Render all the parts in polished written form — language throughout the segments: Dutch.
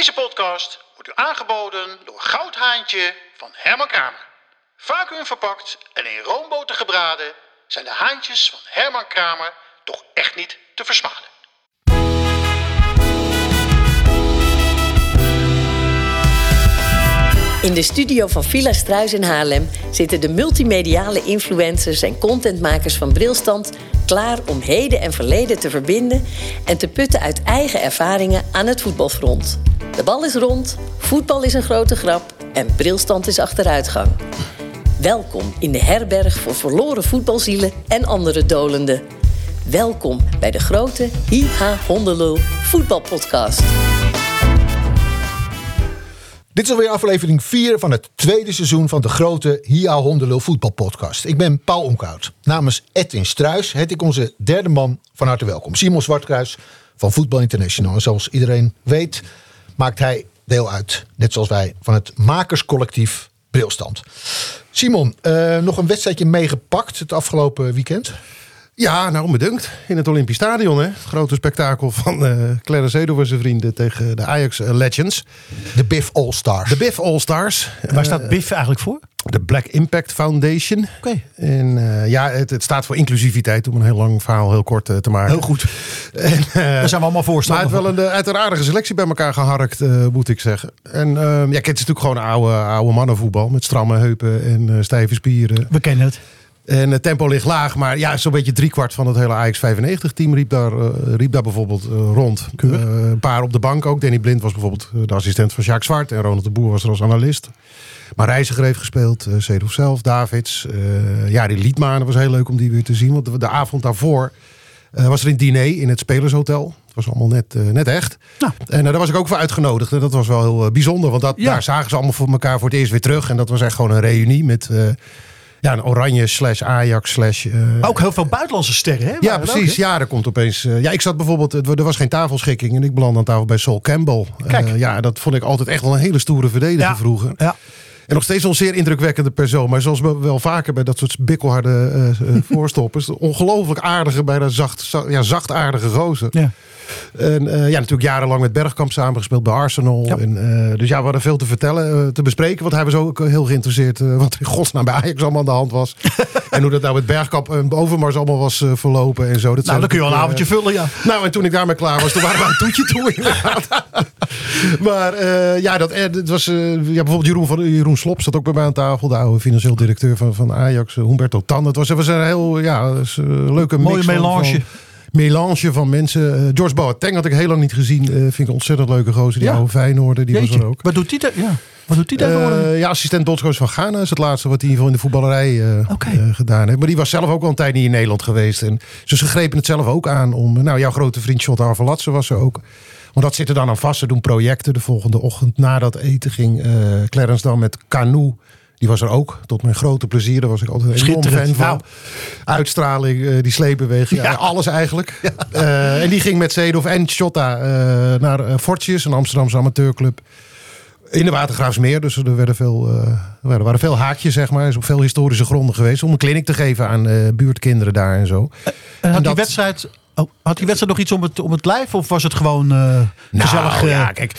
Deze podcast wordt u aangeboden door Goudhaantje van Herman Kramer. Vacuüm verpakt en in roomboter gebraden zijn de haantjes van Herman Kramer toch echt niet te versmaden. In de studio van Villa Struis in Haarlem zitten de multimediale influencers en contentmakers van Brilstand klaar om heden en verleden te verbinden en te putten uit eigen ervaringen aan het voetbalfront. De bal is rond, voetbal is een grote grap en Brilstand is achteruitgang. Welkom in de herberg voor verloren voetbalzielen en andere dolenden. Welkom bij de grote Hi-Ha Hondelul voetbalpodcast. Dit is alweer aflevering 4 van het tweede seizoen van de grote Hi-Ha Hondelul voetbalpodcast. Ik ben Paul Onkhout. Namens Edwin Struis heet ik onze derde man van harte welkom. Simon Zwartkruis van Voetbal International. En zoals iedereen weet maakt hij deel uit, net zoals wij, van het makerscollectief Brilstand. Simon, nog een wedstrijdje meegepakt het afgelopen weekend? Ja, nou onbedankt. In het Olympisch Stadion, hè. Het grote spektakel van Clarence Seedorf en zijn vrienden tegen de Ajax Legends. De BIF All-Stars. De BIF All-Stars. Waar staat BIF eigenlijk voor? De Black Impact Foundation. Oké. En het staat voor inclusiviteit, om een heel lang verhaal heel kort te maken. Heel goed. En, daar zijn we allemaal voorstander van. Maar het wel uit een aardige selectie bij elkaar geharkt, moet ik zeggen. En kijk, het is natuurlijk gewoon oude mannenvoetbal met stramme heupen en stijve spieren. We kennen het. En het tempo ligt laag, maar ja, zo'n beetje 3/4 van het hele Ajax 95-team riep daar bijvoorbeeld rond. Een paar op de bank ook. Danny Blind was bijvoorbeeld de assistent van Jacques Zwart. En Ronald de Boer was er als analist. Maar Reiziger heeft gespeeld, Seedorf zelf, Davids. Die Liedmanen was heel leuk om die weer te zien. Want de avond daarvoor was er een diner in het Spelershotel. Het was allemaal net echt. Nou. En daar was ik ook voor uitgenodigd. En dat was wel heel bijzonder. Want daar zagen ze allemaal voor elkaar voor het eerst weer terug. En dat was echt gewoon een reunie met... een Oranje /Ajax /... Maar ook heel veel buitenlandse sterren, hè? Ja, precies. Ook, ja, er komt opeens... ik zat bijvoorbeeld... Er was geen tafelschikking en ik belandde aan tafel bij Sol Campbell. Dat vond ik altijd echt wel een hele stoere verdediger vroeger. Ja. En nog steeds een zeer indrukwekkende persoon. Maar zoals wel vaker bij dat soort bikkelharde voorstoppers. Ongelooflijk aardige, bijna zachtaardige gozer. Ja. En natuurlijk jarenlang met Bergkamp samengespeeld bij Arsenal. Ja. En, dus we hadden veel te vertellen, te bespreken. Want hij was ook heel geïnteresseerd wat in godsnaam bij Ajax allemaal aan de hand was. En hoe dat nou met Bergkamp en Overmars allemaal was verlopen en zo. Dan kun je wel een avondje vullen, ja. Nou, en toen ik daarmee klaar was, toen waren we een toetje toe inderdaad. Maar dat was bijvoorbeeld Jeroen Slop zat ook bij mij aan tafel. De oude financieel directeur van Ajax, Humberto Tan. Het was een heel leuke mix. Mooie melange. Melange van mensen. George Boateng had ik heel lang niet gezien. Vind ik een ontzettend leuke gozer. Die oude Feyenoorder, die was er ook. Wat doet hij daar? Ja. Wat doet hij daar? Assistent bondscoach van Ghana is het laatste wat hij in de voetballerij gedaan heeft. Maar die was zelf ook al een tijd niet in Nederland geweest. En ze grepen het zelf ook aan om... jouw grote vriend Shota Arveladze was er ook. Want dat zit er dan aan vast. Ze doen projecten. De volgende ochtend na dat eten ging Clarence dan met Canoe. Die was er ook, tot mijn grote plezier. Daar was ik altijd een enorm fan van. Uitstraling, die sleepbeweging, alles eigenlijk. Ja. En die ging met Seedorf en Shota naar Fortjes, een Amsterdamse amateurclub. In de Watergraafsmeer, dus er waren veel haakjes, zeg maar. Er is op veel historische gronden geweest om een kliniek te geven aan buurtkinderen daar en zo. Had die wedstrijd nog iets om het lijf? Of was het gewoon gezellig? Kijk...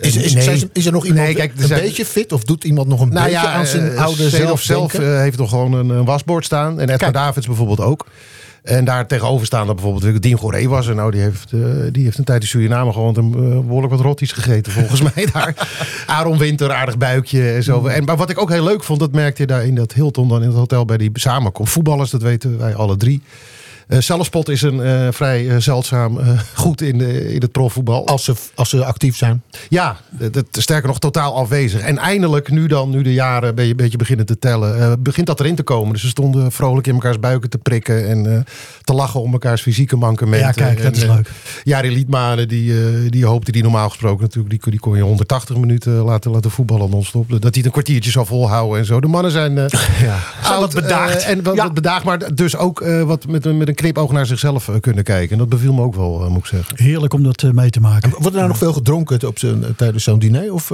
Is er nog iemand een beetje fit? Of doet iemand nog een beetje aan zijn oude zelf heeft nog gewoon een wasbord staan. En Edgar Davids bijvoorbeeld ook. En daar tegenover staan dat bijvoorbeeld Dien Goré was. En die heeft een tijd in Suriname gewoond en behoorlijk wat rotties gegeten volgens mij daar. Aaron Winter, aardig buikje en zo. Maar wat ik ook heel leuk vond, dat merkte je daar in dat Hilton, dan in het hotel bij die samenkomst. Voetballers, dat weten wij alle drie. Cellenspot is een vrij zeldzaam goed in het profvoetbal. Als ze actief zijn? Ja, sterker nog totaal afwezig. En eindelijk, nu de jaren een beetje beginnen te tellen, begint dat erin te komen. Dus ze stonden vrolijk in elkaars buiken te prikken en te lachen om elkaars fysieke mankementen. Ja, kijk, dat is leuk. Die Liedmanen, die hoopte die normaal gesproken natuurlijk, die kon je 180 minuten laten voetballen non-stop. Dat hij het een kwartiertje zou volhouden en zo. De mannen zijn oud wat bedaagd. wat bedaagd, maar dus ook wat met een knipoog naar zichzelf kunnen kijken. En dat beviel me ook wel, moet ik zeggen. Heerlijk om dat mee te maken. Wordt er nou nog veel gedronken tijdens zo'n diner? Of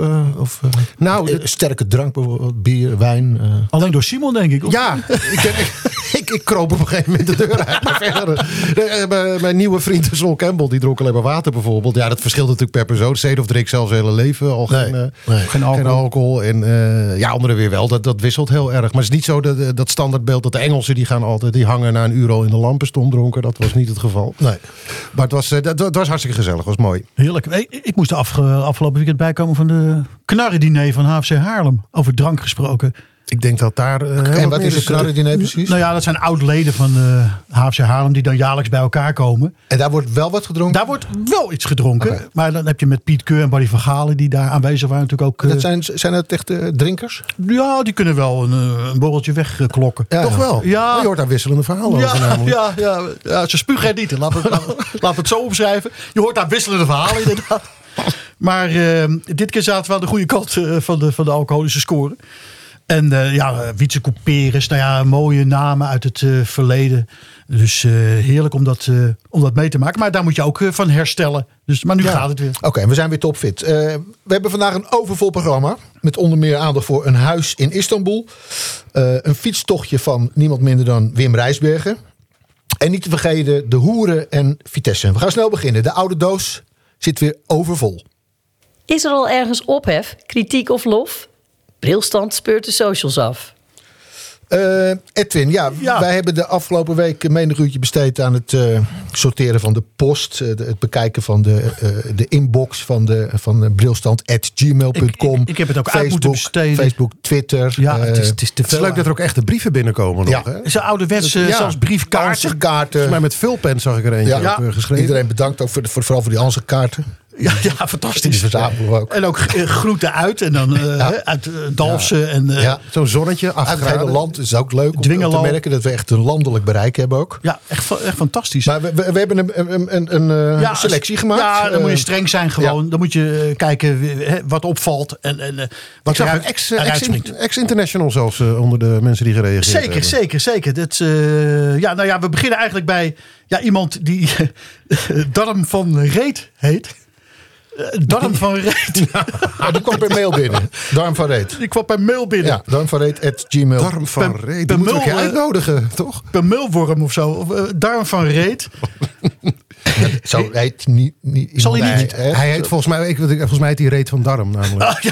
sterke drank, bijvoorbeeld bier, wijn? Alleen door Simon, denk ik. Of? Ja, ik kroop op een gegeven moment de deur uit. Maar verder, mijn nieuwe vriend Sol Campbell, die dronk alleen maar water bijvoorbeeld. Ja, dat verschilt natuurlijk per persoon. Seedorf drinkt zelfs zijn hele leven al geen alcohol. En anderen weer wel. Dat wisselt heel erg. Maar het is niet zo dat standaardbeeld dat de Engelsen die hangen na een uur al in de lampen dronken. Dat was niet het geval. Nee. Maar het was hartstikke gezellig. Het was mooi. Heerlijk. Ik moest de afgelopen weekend bijkomen van de knarrendiner van HFC Haarlem. Over drank gesproken. Ik denk dat daar... en wat is het knarrendiner precies? Nou ja, dat zijn oud-leden van HFC Haarlem die dan jaarlijks bij elkaar komen. En daar wordt wel wat gedronken? Daar wordt wel iets gedronken. Okay. Maar dan heb je met Piet Keur en Barry van Galen die daar aanwezig waren natuurlijk ook... Zijn dat echt drinkers? Ja, die kunnen wel een borreltje wegklokken. Ja, toch wel? Ja. Je hoort daar wisselende verhalen over namelijk. Ja, ze spugen het niet. Laten we het zo omschrijven. Je hoort daar wisselende verhalen inderdaad. Maar dit keer zaten we aan de goede kant van de alcoholische score. En Wietse Couperus, mooie namen uit het verleden. Dus heerlijk om dat mee te maken. Maar daar moet je ook van herstellen. Dus, maar nu gaat het weer. Oké, we zijn weer topfit. We hebben vandaag een overvol programma. Met onder meer aandacht voor een huis in Istanbul. Een fietstochtje van niemand minder dan Wim Rijsbergen. En niet te vergeten de hoeren en Vitesse. We gaan snel beginnen. De oude doos zit weer overvol. Is er al ergens ophef, kritiek of lof? Brilstand speurt de socials af. Edwin, wij hebben de afgelopen week menig uurtje besteed aan het sorteren van de post. Het bekijken van de inbox van brilstand@gmail.com. Ik heb het ook uit moeten besteden. Facebook, Twitter. Ja, het is te veel. Het is leuk dat er ook echte brieven binnenkomen. Ja. Nog, hè? Zo'n ouderwets, zelfs briefkaarten. Maar met vulpen zag ik er eentje op geschreven. Iedereen bedankt ook vooral voor die Ansichtkaarten. Ja, fantastisch. Die verzamelen we ook. En ook groeten uit. En dan uit Dalfsen. En, zo'n zonnetje. Uit het hele land. Het is ook leuk om te merken dat we echt een landelijk bereik hebben ook. Ja, echt fantastisch. Maar we hebben een selectie gemaakt. Ja, dan moet je streng zijn gewoon. Ja. Dan moet je kijken wat opvalt. En wat eruit springt. Ex-international zelfs onder de mensen die gereageerd hebben. Zeker. Dat, we beginnen eigenlijk bij iemand die Darm van Reet heet. Darm van Reet. Die kwam per mail binnen. Darm van Reet. Die kwam per mail binnen. Ja, darmvanreet@gmail. Darm van Reet. Die moet ik je uitnodigen, toch? Per mailworm of zo. Of, Darm van Reet. Zo heet niet. Zal hij niet? Hij heet volgens mij heet hij Reet van Darm namelijk. Oh, ja.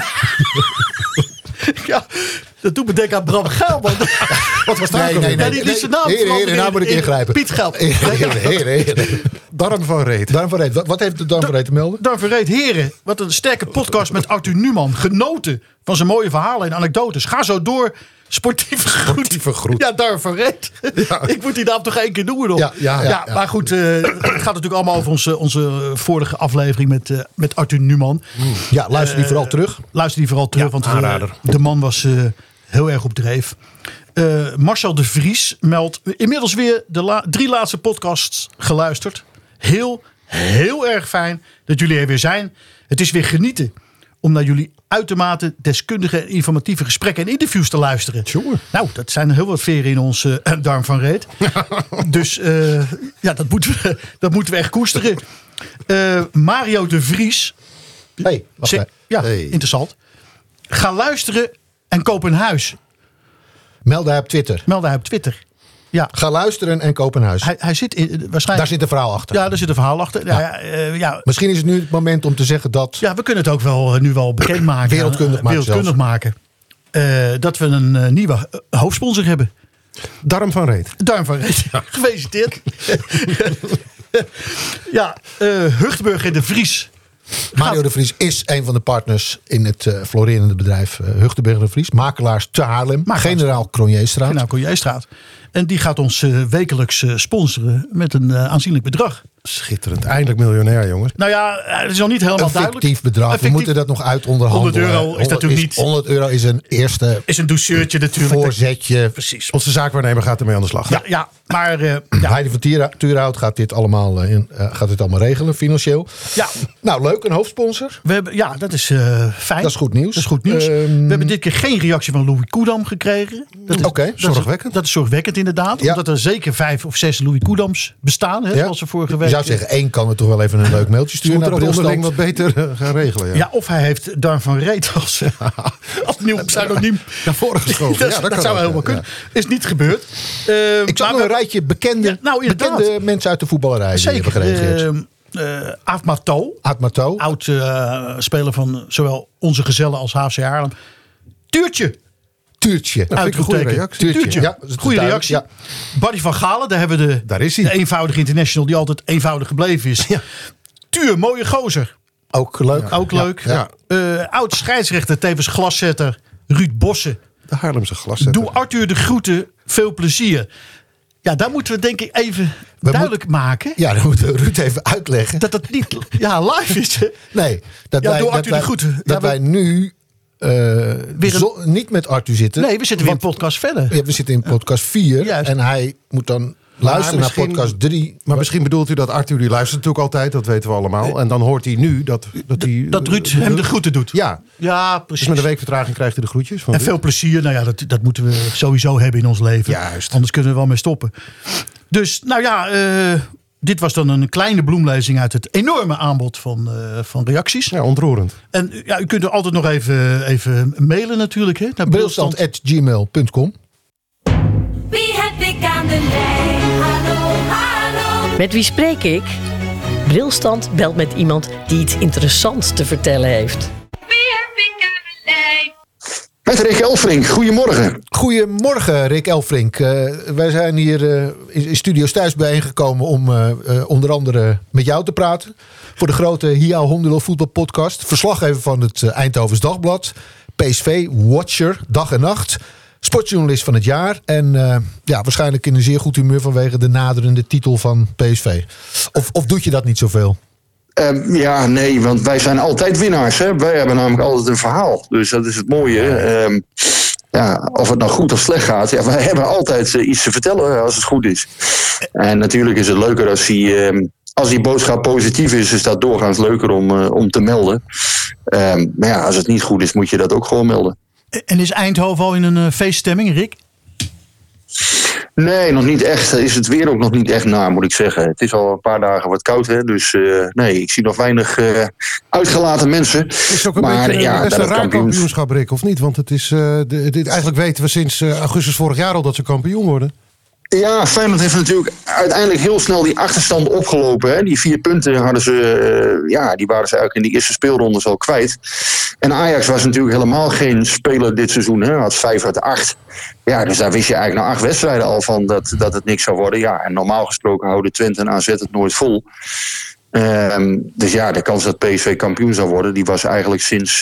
Ja, dat doet me denken aan Bram Geilman. Wat was dat? Nee, die liet zijn naam. Heren, nou moet ik ingrijpen. Piet Geld. Heren. Darm van Reet. Wat heeft de Darm van Reet te melden? Darm van Reet, heren. Wat een sterke podcast met Arthur Numan. Genoten van zijn mooie verhalen en anekdotes. Ga zo door. Sportieve groet. Ja, Darm van Reet. Ja. Ik moet die naam toch 1 keer doen nog. Ja. Maar goed, het gaat natuurlijk allemaal over onze vorige aflevering met Arthur Numan. Ja, luister die vooral terug. Want de man was heel erg op dreef. Marcel de Vries meldt inmiddels weer de 3 laatste podcasts geluisterd. Heel erg fijn dat jullie er weer zijn. Het is weer genieten om naar jullie uitermate deskundige en informatieve gesprekken en interviews te luisteren. Sure. Nou, dat zijn heel wat veren in ons Darm van Reet. Dus dat moeten we echt koesteren. Mario de Vries. Interessant. Ga luisteren en koop een huis. Meld hij op Twitter. Ja. Ga luisteren en koop een huis. Hij zit waarschijnlijk... Daar zit een verhaal achter. Ja, daar zit een verhaal achter. Ja. Misschien is het nu het moment om te zeggen dat... Ja, we kunnen het ook wel nu wel bekend maken. Wereldkundig maken. Dat we een nieuwe hoofdsponsor hebben. Darm van Reet. Ja. Gefeliciteerd. Huchtburg en de Vries. Mario de Vries is een van de partners in het florerende bedrijf Huchtburg de Vries. Makelaars te Haarlem. Generaal Cronjestraat. En die gaat ons wekelijks sponsoren met een aanzienlijk bedrag. Schitterend. Eindelijk miljonair, jongens. Nou ja, het is nog niet helemaal Een duidelijk. fictief bedrag. We moeten dat nog uit onderhandelen. 100 euro is natuurlijk niet... 100 euro is een eerste is een douceurtje natuurlijk. voorzetje. Precies. Onze zaakwaarnemer gaat ermee aan de slag. Ja, maar... Heidi van Tuurhout gaat dit allemaal regelen, financieel. Ja. Nou, leuk. Een hoofdsponsor. Dat is fijn. Dat is goed nieuws. Dat is goed nieuws. We hebben dit keer geen reactie van Louis Koedam gekregen. Zorgwekkend. Dat is zorgwekkend inderdaad. Ja. Omdat er zeker 5 of 6 Louis Koedams bestaan. Hè, zoals we vorige week... Je zou zeggen, 1 kan er toch wel even een leuk mailtje Ze sturen moeten naar dat onderling Brilstand. wat beter gaan regelen. Ja, of hij heeft Darm van Reet als nieuw pseudoniem. Naar voren geschoven. Dat zou helemaal kunnen. Is niet gebeurd. Ik zag nog een rijtje bekende mensen uit de voetballerij die hebben gereageerd. Aaf Mato. Oud speler van zowel Onze Gezellen als HFC Haarlem. Tuurtje. Dat vind ik een goede reactie. Tuurtje. Ja, goede reactie. Ja. Barry van Galen, daar hebben we Daar is hij. de eenvoudige international die altijd eenvoudig gebleven is. Ja. Tuur, mooie gozer. Ook leuk. Ook leuk. Ja. Oud scheidsrechter, tevens glaszetter, Ruud Bossen. De Haarlemse glaszetter. Doe Arthur de groeten, veel plezier. Ja, daar moeten we denk ik even duidelijk maken. Ja, dan moeten we Ruud even uitleggen. Dat het niet live is. Hè? Nee, dat wij nu niet met Arthur zitten. Nee, we zitten weer in podcast verder. Ja, we zitten in podcast 4. Juist. En hij moet dan luisteren naar podcast 3. Maar misschien bedoelt u dat Arthur, die luistert natuurlijk altijd. Dat weten we allemaal. En dan hoort hij nu dat Ruud hem de groeten doet. Ja, precies. Dus met een week vertraging krijgt hij de groetjes. Van en veel plezier. Nou ja, dat moeten we sowieso hebben in ons leven. Juist. Anders kunnen we wel mee stoppen. Dus, nou ja... dit was dan een kleine bloemlezing uit het enorme aanbod van reacties. Ja, ontroerend. En ja, u kunt er altijd nog even mailen natuurlijk. Hè, naar Brilstand@gmail.com. Wie heb ik aan de lijn? Hallo. Met wie spreek ik? Brilstand belt met iemand die iets interessants te vertellen heeft. Wie heb ik aan de lijn? Met Rick Elfrink, goedemorgen. Goedemorgen, Rick Elfrink. Wij zijn hier in Studio Thuis bijeengekomen om onder andere met jou te praten. Voor de grote HIA Hondenlo voetbalpodcast. Verslaggever van het Eindhovens Dagblad. PSV-watcher, dag en nacht. Sportjournalist van het jaar. En waarschijnlijk in een zeer goed humeur vanwege de naderende titel van PSV. Of doet je dat niet zoveel? Nee, want wij zijn altijd winnaars. Hè? Wij hebben namelijk altijd een verhaal. Dus dat is het mooie. Of het nou goed of slecht gaat. Ja, wij hebben altijd iets te vertellen als het goed is. En natuurlijk is het leuker als die boodschap positief is dat doorgaans leuker om te melden. Maar ja, als het niet goed is, moet je dat ook gewoon melden. En is Eindhoven al in een feeststemming, Rick? Nee, nog niet echt. Is het weer ook nog niet echt naar, moet ik zeggen. Het is al een paar dagen wat koud, hè. Dus nee, ik zie nog weinig uitgelaten mensen. Het is ook een beetje een raar kampioenschap, Rick, of niet? Want het is, eigenlijk weten we sinds augustus vorig jaar al dat ze kampioen worden. Ja, Feyenoord heeft natuurlijk uiteindelijk heel snel die achterstand opgelopen. Hè. Die 4 punten hadden die waren ze eigenlijk in die eerste speelrondes al kwijt. En Ajax was natuurlijk helemaal geen speler dit seizoen. Hè. Had 5 uit 8. Ja, dus daar wist je eigenlijk na 8 wedstrijden al van dat het niks zou worden. Ja, en normaal gesproken houden Twente en AZ het nooit vol. Dus ja, de kans dat PSV kampioen zou worden, die was eigenlijk sinds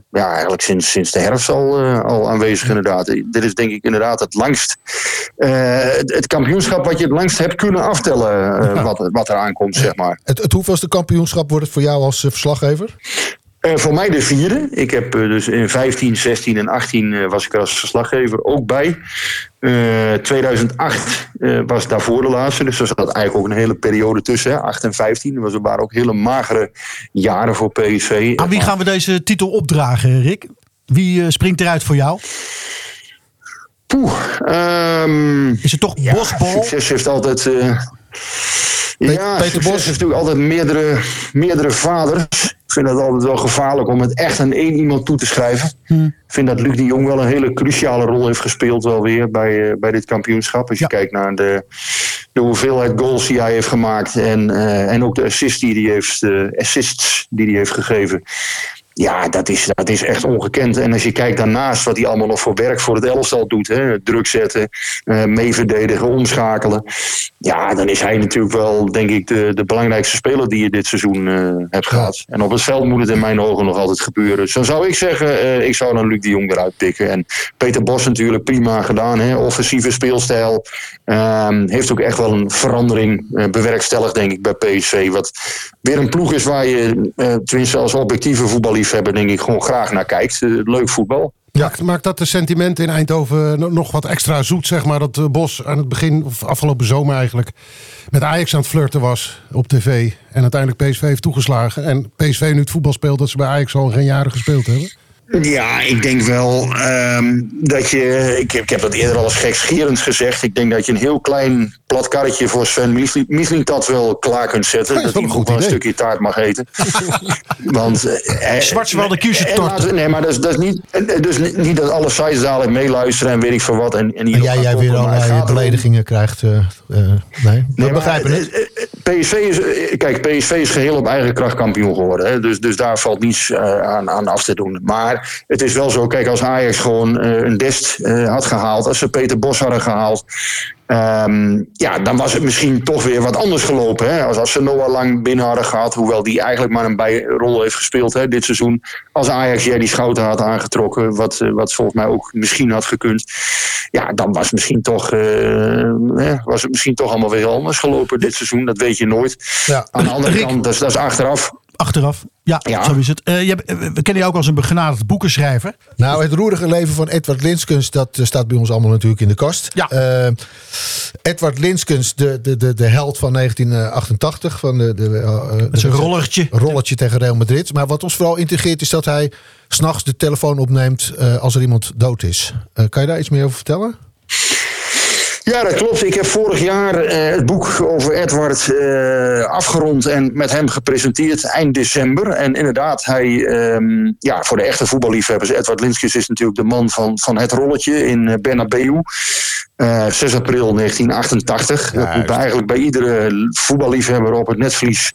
de herfst al aanwezig inderdaad. Dit is denk ik inderdaad het langst, het kampioenschap wat je het langst hebt kunnen aftellen wat er aankomt, zeg maar. Het hoeveelste kampioenschap wordt het voor jou als verslaggever? Voor mij de 4e. Ik heb dus in 15, 16 en 18 was ik er als verslaggever ook bij. 2008 was daarvoor de laatste. Dus er zat eigenlijk ook een hele periode tussen. Hè, 8 en 15. Er waren ook hele magere jaren voor PSV. Aan wie gaan we deze titel opdragen, Rick? Wie springt eruit voor jou? Is het toch Bosbal? Succes heeft altijd... Peter Bos heeft natuurlijk altijd meerdere vaders. Ik vind het altijd wel gevaarlijk om het echt aan één iemand toe te schrijven. Ik vind dat Luc de Jong wel een hele cruciale rol heeft gespeeld wel weer bij dit kampioenschap. Als je kijkt naar de hoeveelheid goals die hij heeft gemaakt en ook de assists die hij heeft gegeven. Ja, dat is echt ongekend. En als je kijkt daarnaast wat hij allemaal nog voor werk voor het elftal doet. Hè, druk zetten, mee verdedigen, omschakelen. Ja, dan is hij natuurlijk wel, denk ik, de belangrijkste speler die je dit seizoen hebt gehad. En op het veld moet het in mijn ogen nog altijd gebeuren. Dus dan zou ik zeggen, ik zou dan Luc de Jong eruit pikken. En Peter Bos natuurlijk prima gedaan. Hè, offensieve speelstijl. Heeft ook echt wel een verandering bewerkstelligd, denk ik, bij PSV. Wat weer een ploeg is waar je, tenminste als objectieve voetballiefhebber, denk ik, gewoon graag naar kijkt. Leuk voetbal. Ja. Maakt dat de sentiment in Eindhoven nog wat extra zoet, zeg maar, dat Bos aan het begin, of afgelopen zomer eigenlijk, met Ajax aan het flirten was op tv en uiteindelijk PSV heeft toegeslagen en PSV nu het voetbal speelt dat ze bij Ajax al geen jaren gespeeld hebben? Ja, ik denk wel dat je... Ik heb dat eerder al eens gekscherend gezegd. Ik denk dat je een heel klein plat karretje voor Sven Mislintat wel klaar kunt zetten. Ja, dat hij goed een stukje taart mag eten. Want... Zwartswalde kiezen. Nee, maar dat is niet... Dus niet dat alle sites dadelijk meeluisteren en weet ik veel wat. En jij weer allerlei beledigingen krijgt. Nee, we begrijpen het. PSV is geheel op eigen kracht kampioen geworden. Hè? Dus daar valt niets aan af te doen. Maar het is wel zo, kijk, als Ajax gewoon een Dest had gehaald, als ze Peter Bos hadden gehaald, dan was het misschien toch weer wat anders gelopen. Hè? Als ze Noah Lang binnen hadden gehad, hoewel die eigenlijk maar een bijrol heeft gespeeld dit seizoen. Als Ajax die Schouten had aangetrokken, wat volgens mij ook misschien had gekund. Ja, dan was het misschien toch allemaal weer anders gelopen dit seizoen. Dat weet je nooit. Ja. Aan de andere kant, dat is achteraf. Achteraf, ja, zo is het. We kennen je ook als een begenadigd boekenschrijver. Nou, het roerige leven van Edward Linskens, dat staat bij ons allemaal natuurlijk in de kast. Ja. Edward Linskens, de held van 1988. Van met zijn rollertje tegen Real Madrid. Maar wat ons vooral intrigeert is dat hij 's nachts de telefoon opneemt als er iemand dood is. Kan je daar iets meer over vertellen? Ja, dat klopt. Ik heb vorig jaar het boek over Edward afgerond en met hem gepresenteerd eind december. En inderdaad, hij, voor de echte voetballiefhebbers, Edward Linskens is natuurlijk de man van het rolletje in Bernabeu. 6 april 1988. Dat moet eigenlijk bij iedere voetballiefhebber op het netvlies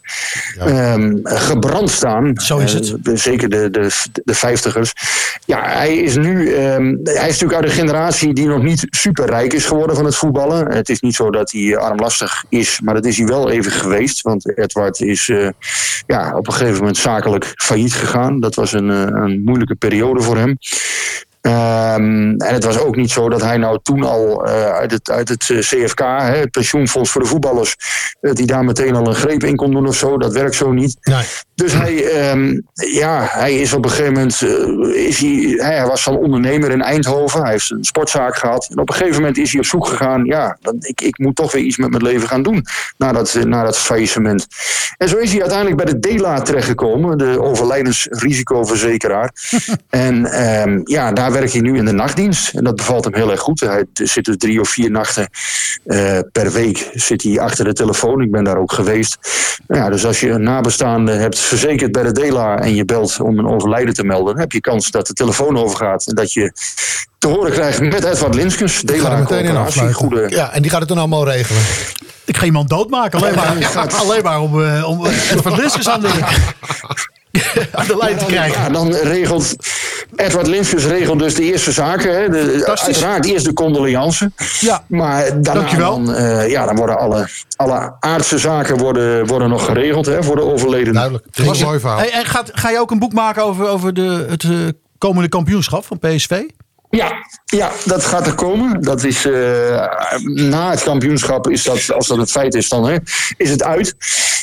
gebrand staan. Zo is het. Zeker de 50ers. Ja, hij is natuurlijk uit een generatie die nog niet superrijk is geworden van het voetballen. Het is niet zo dat hij armlastig is, maar dat is hij wel even geweest. Want Edward is op een gegeven moment zakelijk failliet gegaan. Dat was een moeilijke periode voor hem. En het was ook niet zo dat hij nou toen al uit het CFK, het pensioenfonds voor de voetballers, dat hij daar meteen al een greep in kon doen of zo. Dat werkt zo niet. Nee. Dus hij is op een gegeven moment, hij was al ondernemer in Eindhoven. Hij heeft een sportzaak gehad. En op een gegeven moment is hij op zoek gegaan. Ja, ik moet toch weer iets met mijn leven gaan doen na dat faillissement. En zo is hij uiteindelijk bij de DELA terechtgekomen, de overlijdensrisicoverzekeraar. En daar werkt hij nu in de nachtdienst. En dat bevalt hem heel erg goed. Hij zit dus 3 of 4 nachten per week zit hij achter de telefoon. Ik ben daar ook geweest. Ja, dus als je een nabestaande hebt verzekerd bij de DELA en je belt om een overlijden te melden, dan heb je kans dat de telefoon overgaat en dat je te horen krijgt met Edward Linskens. DELA Coöperatie. Ja, en die gaat het dan allemaal regelen. Ik ga iemand doodmaken. Alleen maar om Edward Linskens aan de lijn te krijgen. Ja, dan regelt Edward Linskens dus de eerste zaken. Hè. Uiteraard eerst de condoleance. Ja. Maar daarna dan worden alle aardse zaken worden nog geregeld voor de overledene. Duidelijk. Dat was een mooi verhaal. En ga je ook een boek maken over het komende kampioenschap van PSV? Ja, dat gaat er komen. Dat is na het kampioenschap, als dat het feit is, dan is het uit.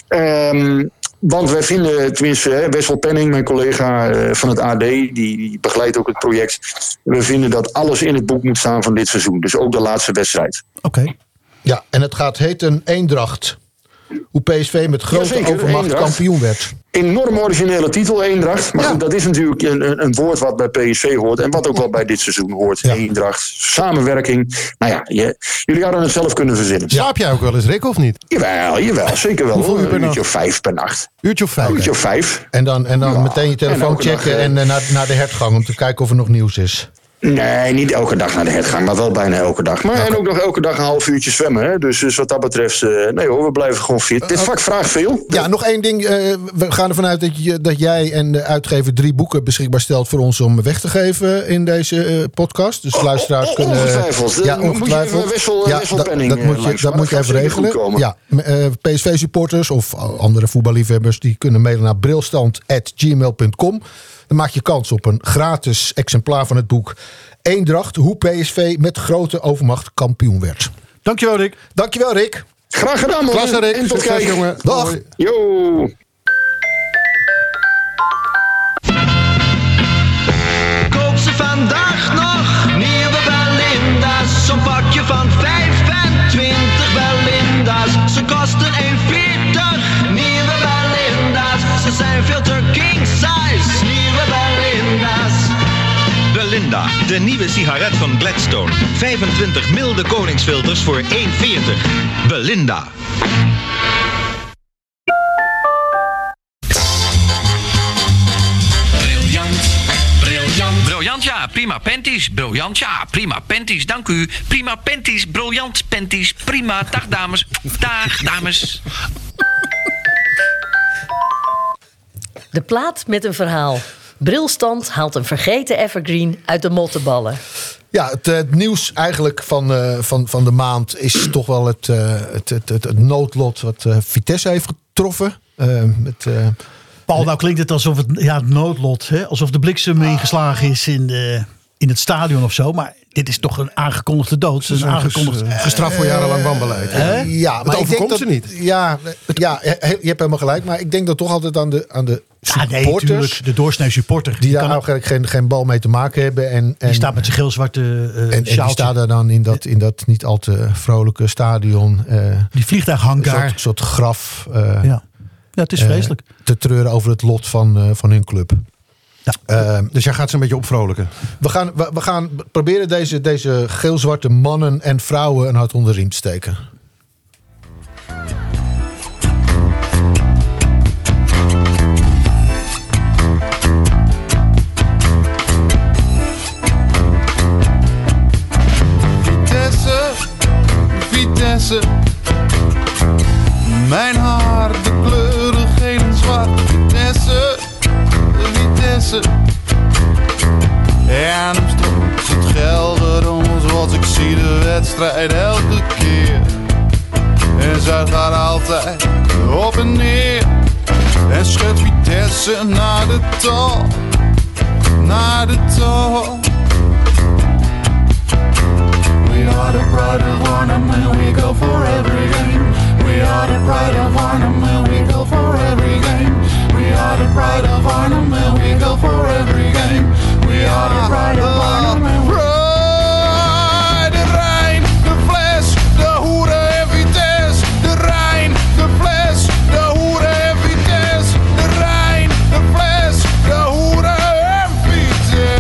Want wij vinden, tenminste Wessel Penning, mijn collega van het AD, die begeleidt ook het project. We vinden dat alles in het boek moet staan van dit seizoen. Dus ook de laatste wedstrijd. Oké. Ja, en het gaat heten Eendracht. Hoe PSV met grote overmacht Eendracht. Kampioen werd. Enorm originele titel, Eendracht. Maar goed, dat is natuurlijk een woord wat bij PSV hoort. En wat ook wel bij dit seizoen hoort. Ja. Eendracht, samenwerking. Nou ja, jullie hadden het zelf kunnen verzinnen. Slaap jij ook wel eens, Rick, of niet? Jawel, zeker wel. Een uurtje of 5 per nacht. Uurtje of 5. En dan meteen je telefoon checken en naar de hertgang om te kijken of er nog nieuws is. Nee, niet elke dag naar de hertgang, maar wel bijna elke dag. Maar en ook nog elke dag een half uurtje zwemmen. Hè? Dus wat dat betreft, nee hoor, we blijven gewoon fit. Dit vak vraagt veel. Ja, nog één ding. We gaan ervan uit dat jij en de uitgever 3 boeken beschikbaar stelt voor ons om weg te geven in deze podcast. Dus luisteraars kunnen... Ongetwijfeld. Ja, ongetwijfeld. Dat moet je even regelen. Ja, PSV-supporters of andere voetballiefhebbers die kunnen mailen naar brilstand@gmail.com. Dan maak je kans op een gratis exemplaar van het boek Eendracht, hoe PSV met grote overmacht kampioen werd. Dankjewel, Rick. Dankjewel, Rick. Graag gedaan, man. Klasse, Rick. En tot Succes, kijk. jongen. Dag. Yo. Koop ze vandaag nog, nieuwe Belinda's. Zo'n pakje van 25 Belinda's. Ze kosten 1,40, nieuwe Belinda's. Ze zijn veel te king size, nieuwe Belinda's. Belinda, de nieuwe sigaret van Gladstone. 25 milde koningsfilters voor 1,40. Belinda. Briljant, ja, prima panties. Briljant, ja, prima panties, dank u. Prima panties, briljant panties, prima. Dag dames, dag dames. De plaat met een verhaal. Brilstand haalt een vergeten evergreen uit de mottenballen. Ja, het nieuws eigenlijk van de maand is toch wel het noodlot wat Vitesse heeft getroffen. Paul, nou klinkt het alsof het noodlot, hè? Alsof de bliksem ingeslagen is in het stadion of zo. Maar dit is toch een aangekondigde dood. Ze zijn gestraft voor jarenlang wanbeleid. Ja, maar het overkomt ze niet. Ja, je hebt helemaal gelijk. Maar ik denk dat toch altijd aan de supporters. Nee, de doorsnee supporter. Die daar eigenlijk geen bal mee te maken hebben. Die staat met zijn geel-zwarte en die staat daar dan in dat niet al te vrolijke stadion. Die vliegtuighangar. Een soort graf. Ja, het is vreselijk. Te treuren over het lot van hun club. Ja. Dus jij gaat ze een beetje opvrolijken. We gaan proberen deze geel-zwarte mannen en vrouwen een hart onder de riem te steken. Vitesse, mijn haar, de kleuren geel en zwart. Vitesse, en op stoot zit Gelderdoom zoals ik zie de wedstrijd elke keer. En zij gaat altijd op en neer en schudt Vitesse naar de top, naar de top. We are the pride of Arnhem and we go for every game. We are the pride of Arnhem and we go for every game. We are the pride of Arnhem and we go for every game. We are the pride of Arnhem and we... Pride, de Rijn, de fles, de hoeren en Vitesse. De Rijn, de fles, de hoeren en Vitesse. De Rijn, de fles, de hoeren en Vitesse.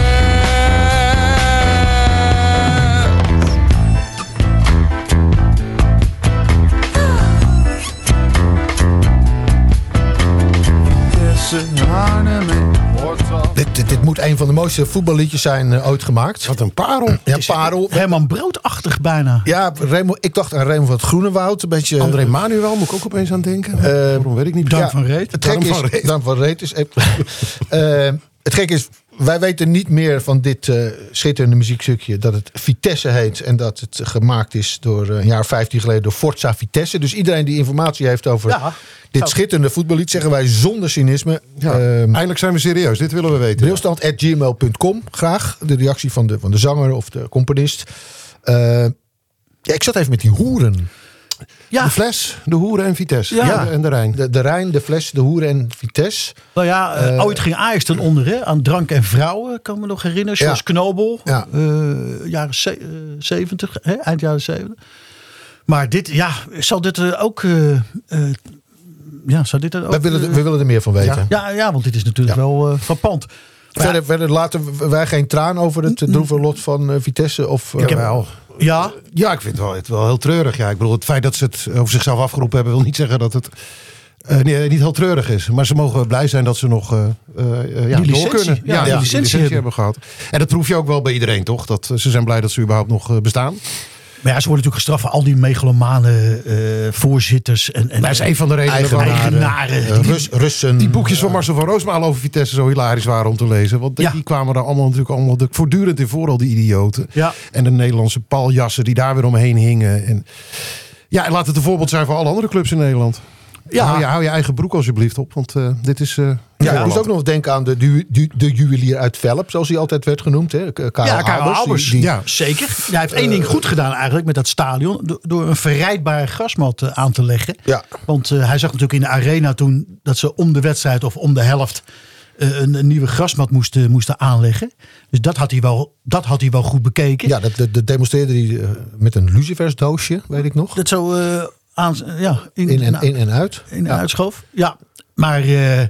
Dit moet een van de mooiste voetballiedjes zijn ooit gemaakt. Wat een parel. Ja, parel. Herman Broodachtig bijna. Ja, ik dacht aan Raymond van het Groenewoud. Een beetje. André Manuel moet ik ook opeens aan denken. Waarom weet ik niet. Dank van Reet. Dan van Reet is. Het gekke is, wij weten niet meer van dit schitterende muziekstukje dat het Vitesse heet en dat het gemaakt is door een jaar 15 geleden door Forza Vitesse. Dus iedereen die informatie heeft over dit schitterende voetballied, zeggen wij zonder cynisme. Ja, eindelijk zijn we serieus, dit willen we weten. Brilstand@gmail.com, graag de reactie van de zanger of de componist. Ik zat even met die hoeren. Ja. De fles, de hoeren en Vitesse. Ja. En de Rijn. De Rijn, de fles, de hoeren en Vitesse. Nou ja, ooit ging Ajax ten onder hè, aan drank en vrouwen. Kan me nog herinneren. Zoals Knobel. Ja. Jaren 70. Eind jaren 70. Maar dit, zal dit ook... zou dit ook... We willen er meer van weten. Ja, want dit is natuurlijk wel frappant. Verder laten wij geen traan over het droeve lot van Vitesse. Of, Ja, ik vind het wel heel treurig. Ja, ik bedoel, het feit dat ze het over zichzelf afgeroepen hebben wil niet zeggen dat het niet heel treurig is. Maar ze mogen blij zijn dat ze nog door kunnen. Ja, die licentie hebben gehad. En dat proef je ook wel bij iedereen, toch? Dat ze zijn blij dat ze überhaupt nog bestaan. Maar ja, ze worden natuurlijk gestraft voor al die megalomane voorzitters. En dat is een van de redenen eigenaren. Russen. Die boekjes van Marcel van Roosmalen over Vitesse zo hilarisch waren om te lezen. Want die kwamen er allemaal voortdurend in voor, al die idioten. Ja. En de Nederlandse paljassen die daar weer omheen hingen. En laat het een voorbeeld zijn voor alle andere clubs in Nederland. Ja. Hou je eigen broek alsjeblieft op, want dit is... ik moest ook nog denken aan de juwelier uit Velp, zoals hij altijd werd genoemd. Hè? Karel Albers. Zeker. Hij heeft één ding goed gedaan eigenlijk met dat stadion. Door een verrijdbare grasmat aan te leggen. Ja. Want hij zag natuurlijk in de arena toen dat ze om de wedstrijd of om de helft een nieuwe grasmat moesten aanleggen. Dus dat had hij wel goed bekeken. Ja, dat demonstreerde hij met een lucifersdoosje, weet ik nog. Dat zo... in en uit. In en uitschoof. Ja, maar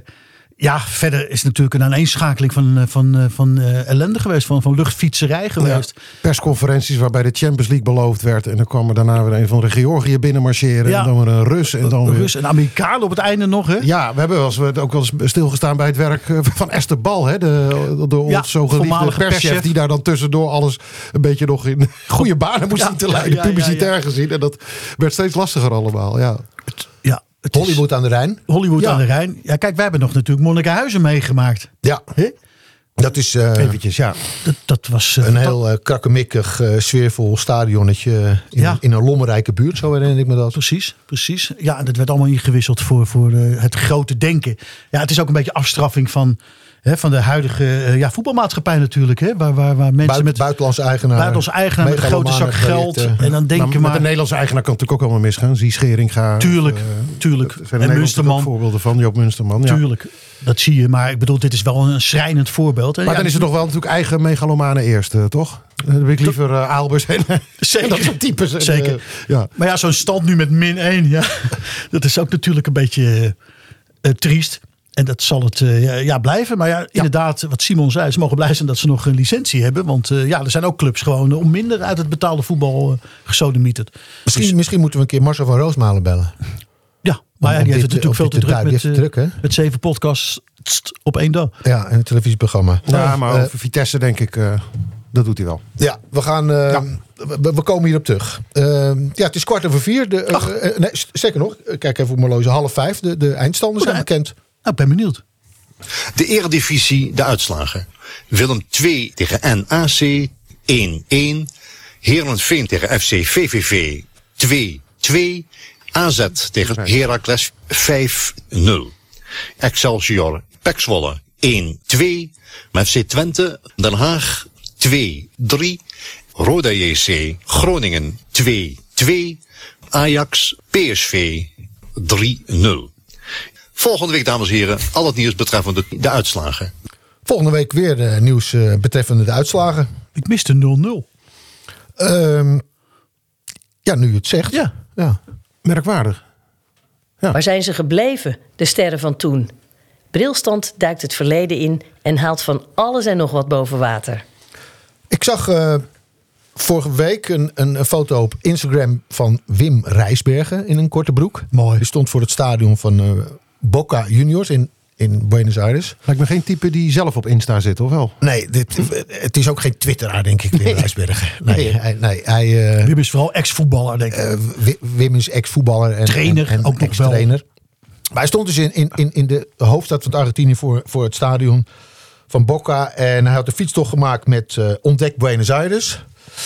verder is het natuurlijk een aaneenschakeling van ellende geweest. Van luchtfietserij geweest. Ja, persconferenties waarbij de Champions League beloofd werd. En dan kwam er daarna weer een van de Georgië binnenmarcheren. Ja. En dan weer een Rus. En dan Rus en Amerikaan op het einde nog. Hè? Ja, we hebben ook wel eens stilgestaan bij het werk van Esther Bal. Hè? De zo geliefde perschef die daar dan tussendoor alles een beetje nog in goede banen moest zien te leiden. Publicitair gezien. En dat werd steeds lastiger allemaal. Ja. Hollywood aan de Rijn. Aan de Rijn. Ja, kijk, wij hebben nog natuurlijk Monnikenhuizen meegemaakt. Ja. Dat is eventjes, dat was een heel krakkemikkig, sfeervol stadionnetje in een lommerrijke buurt, zo herinner ik me dat. Precies. Ja, dat werd allemaal ingewisseld voor het grote denken. Ja, het is ook een beetje afstraffing van de huidige voetbalmaatschappij natuurlijk. Hè, waar mensen met buitenlandse eigenaar met grote zak geld. En dan denken maar de Nederlandse eigenaar kan natuurlijk ook allemaal misgaan. Zie Scheringa. Tuurlijk. En Munsterman. Voorbeelden van Joop Munsterman. Ja. Tuurlijk. Dat zie je. Maar ik bedoel, dit is wel een schrijnend voorbeeld. Hè? Maar dan is het toch wel natuurlijk eigen megalomanen eerste, toch? Dan heb ik liever Aalbers en dat soort types. Zeker. Maar zo'n stand nu met -1. Ja, dat is ook natuurlijk een beetje triest. En dat zal het blijven. Maar inderdaad, wat Simon zei, ze mogen blij zijn dat ze nog een licentie hebben. Want er zijn ook clubs gewoon om minder uit het betaalde voetbal gesodemieterd. Misschien moeten we een keer Marcel van Roosmalen bellen. Ja, maar die heeft het natuurlijk veel te druk met 7 podcasts op 1 dag. Ja, en een televisieprogramma. Ja, maar over Vitesse denk ik, dat doet hij wel. Ja, we gaan... We komen hierop terug. Het is 4:15. Zeker nog, kijk even op mijn loze 4:30. De eindstanden zijn bekend. Nou, ik ben benieuwd. De Eredivisie, de uitslagen. Willem 2 tegen NAC 1-1. Heerenveen tegen FC VVV 2-2. AZ tegen Heracles 5-0. Excelsior PEC Zwolle 1-2. FC Twente Den Haag 2-3. Roda JC Groningen 2-2. Ajax PSV 3-0. Volgende week, dames en heren, al het nieuws betreffende de uitslagen. Volgende week weer nieuws betreffende de uitslagen. Ik miste 0-0. Nu je het zegt. Ja. Merkwaardig. Ja. Waar zijn ze gebleven, de sterren van toen? Brilstand duikt het verleden in en haalt van alles en nog wat boven water. Ik zag vorige week een foto op Instagram van Wim Rijsbergen in een korte broek. Mooi. Die stond voor het stadion van Boca Juniors in Buenos Aires. Lijkt me geen type die zelf op Insta zit, of wel? Nee, het is ook geen Twitteraar, denk ik, Wim Rijsbergen. Nee, Wim is vooral ex-voetballer, denk ik. Wim is ex-voetballer en trainer, en ook nog ex-trainer. Maar hij stond dus in de hoofdstad van Argentinië voor het stadion van Boca. En hij had de fietstocht gemaakt met Ontdek Buenos Aires.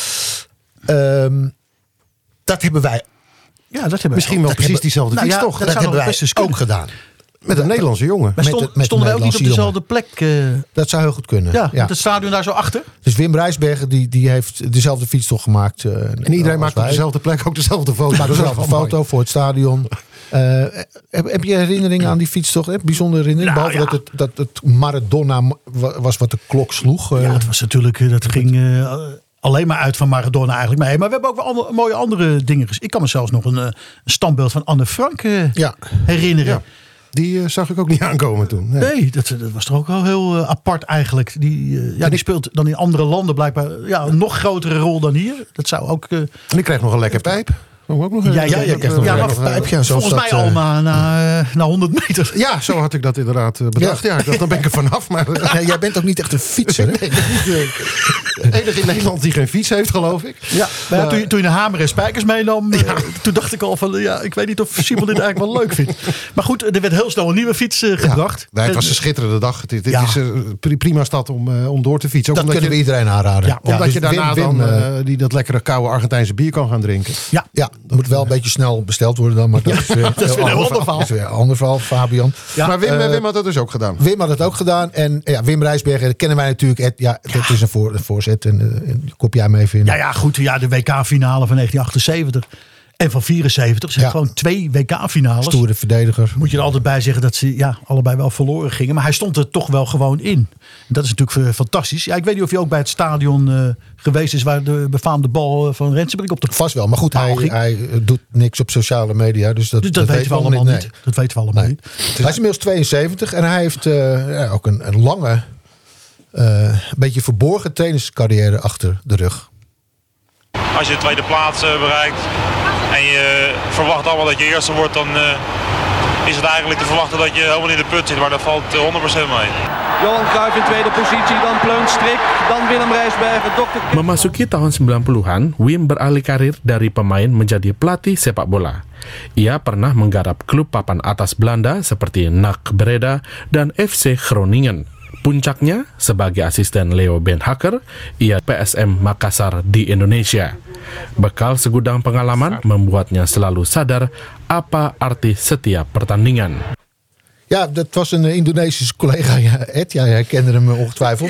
Dat hebben wij... Ja, dat hebben misschien wel precies diezelfde fietstocht. Dat hebben wij ook gedaan. Met een Nederlandse jongen. Stonden wij ook niet op dezelfde plek? Dat zou heel goed kunnen. Ja, met het stadion daar zo achter. Dus Wim Rijsbergen die heeft dezelfde fietstocht gemaakt. En iedereen maakt op dezelfde plek ook dezelfde foto. Maar dezelfde foto voor het stadion. Heb je herinneringen aan die fietstocht? Bijzondere herinneringen? Behalve dat het Maradona was wat de klok sloeg. Ja, het was natuurlijk... Dat ging... alleen maar uit van Maradona eigenlijk. Maar we hebben ook wel mooie andere dingen gezien. Ik kan me zelfs nog een standbeeld van Anne Frank herinneren. Ja. Die zag ik ook niet aankomen toen. Nee, dat was toch ook wel heel apart eigenlijk. Die speelt dan in andere landen blijkbaar een nog grotere rol dan hier. Dat zou ook... En ik kreeg nog een lekker pijp. Ook nog Ja, maar volgens mij al na 100 meter. Ja, zo had ik dat inderdaad bedacht. Ja, dan ben ik er vanaf. Maar Nee, jij bent ook niet echt een fietser, hè? de enige in Nederland die geen fiets heeft, geloof ik. Ja, toen je een hamer en spijkers meenam, toen dacht ik al van, ik weet niet of Simon dit eigenlijk wel leuk vindt. Maar goed, er werd heel snel een nieuwe fiets gebracht. Nee, het was een schitterende dag. Dit is prima stad om door te fietsen. Ook Dat kunnen we iedereen aanraden. Ja, omdat dus je daarna dat lekkere koude Argentijnse bier kan gaan drinken. Ja, dat moet wel een beetje snel besteld worden dan. Maar dat is weer dat is weer een ander verhaal. Dat is weer een ander verhaal, Fabian. Ja, maar Wim had dat dus ook gedaan. Wim had het ook gedaan. En Wim Rijsberger, dat kennen wij natuurlijk. Dat is een voorzet. En kop jij me even in. Ja, goed. Ja, de WK-finale van 1978 en van 74 zijn gewoon 2 WK-finales. Stoere verdediger. Moet je er altijd bij zeggen dat ze allebei wel verloren gingen. Maar hij stond er toch wel gewoon in. En dat is natuurlijk fantastisch. Ja, ik weet niet of hij ook bij het stadion geweest is waar de befaamde bal van Rensenbrink op de vast wel. Maar goed, hij doet niks op sociale media. Dus dat weten we allemaal niet. Dat weten we allemaal niet. Hij is inmiddels 72 en hij heeft ook een lange, beetje verborgen trainerscarrière achter de rug. Als je de tweede plaats bereikt en je verwacht allemaal dat je eerste wordt, dan is het eigenlijk te verwachten dat je helemaal in de put zit. Maar dat valt 100% mee. Johan Cruijff in tweede positie, dan Pleun Strik, dan Willem Rijsberger, Dr. Memasuki tahun 90-an, Wim beralih karir dari pemain menjadi pelatih sepak bola. Ia pernah menggarap klub papan atas Belanda seperti NAC Breda dan FC Groningen. Puncaknya, sebagai asisten Leo Beenhakker, ia PSM Makassar di Indonesia. Bekal segudang pengalaman membuatnya selalu sadar apa arti setiap pertandingan. Ja, dat was een Indonesische collega, Ed. Ja, jij kende hem ongetwijfeld.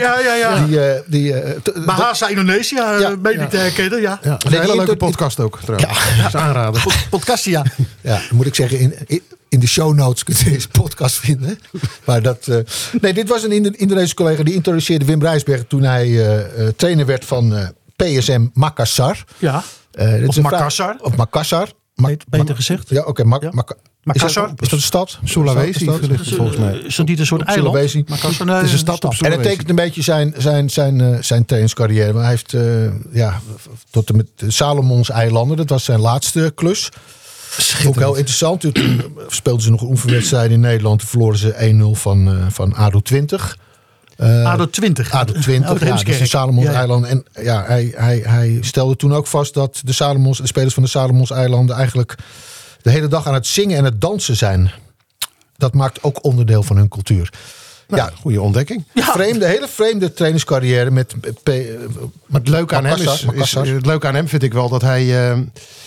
Ja. Bahasa Indonesia, meen ik te herkennen, ja. Een hele leuke podcast ook, trouwens. Ja. Dat is aanraden. Podcast, ja. Ja, dan moet ik zeggen, in de show notes kun je deze podcast vinden. Maar dit was een Indonesische collega die introduceerde Wim Rijsberger toen hij trainer werd van PSM Makassar. Ja, of Makassar. Of Makassar. Beter gezegd. Ja, oké. Makassar. Is dat een stad? Sulawesi volgens mij. Is dat niet een soort eiland? Sulawesi. Makassar, het is een stad op Sulawesi. En dat tekent een beetje zijn trainingscarrière. Maar hij heeft tot en met de Salomons-eilanden. Dat was zijn laatste klus. Ook heel interessant. Toen speelden ze nog een oefenwedstrijd in Nederland. Toen verloren ze 1-0 van ADO 20. ADO 20. ADO 20, dus de Salomons-eilanden. En hij stelde toen ook vast dat de spelers van de Salomons-eilanden eigenlijk de hele dag aan het zingen en het dansen zijn. Dat maakt ook onderdeel van hun cultuur. Goede ontdekking. Ja. Hele vreemde trainingscarrière met maar het leuke aan hem vind ik wel dat hij